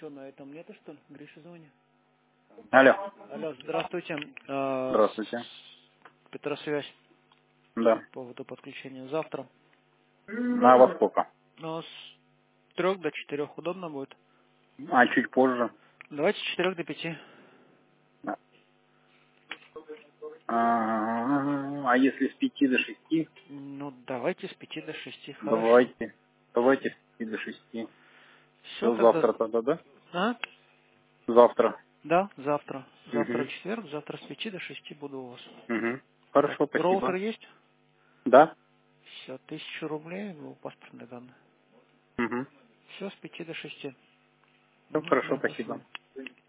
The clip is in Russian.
Что, на этом нету, что ли? Гриша звонит. Алло. Алло, здравствуйте. Здравствуйте. Петросвязь Да. по поводу подключения завтра. На во сколько? Но с 3 до 4 удобно будет? А чуть позже. Давайте с 4 до 5. А если с 5 до 6? Ну, давайте с 5 до 6, хорошо. Давайте. Давайте с 5 до 6. Все, Все, тогда... завтра тогда, да? А? Завтра. Да, завтра. Завтра Угу. четверг, завтра с 5 до 6 буду у вас. Угу. Так, Хорошо, роутер спасибо. есть? Да? Все, 1000 рублей, паспортные данные. Угу. Все, с 5 до 6. Все хорошо, Да, до спасибо. свидания.